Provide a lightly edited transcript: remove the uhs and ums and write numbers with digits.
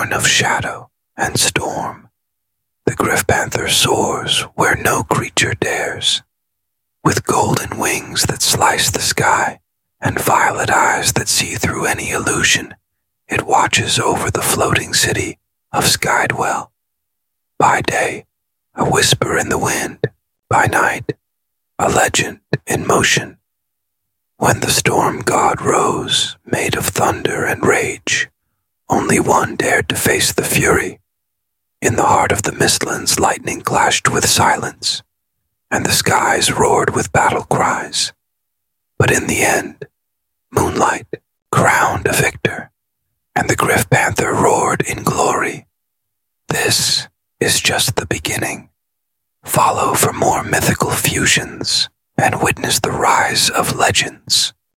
born of shadow and storm, the Griff Panther soars where no creature dares. With golden wings that slice the sky and violet eyes that see through any illusion, it watches over the floating city of Skydwell. By day, a whisper in the wind. By night, a legend in motion. When the storm god rose, made of thunder and rage, only one dared to face the fury. In the heart of the Mistlands, lightning clashed with silence, and the skies roared with battle cries. But in the end, Moonlight crowned a victor, and the Griff Panther roared in glory. This is just the beginning. Follow for more mythical fusions and witness the rise of legends.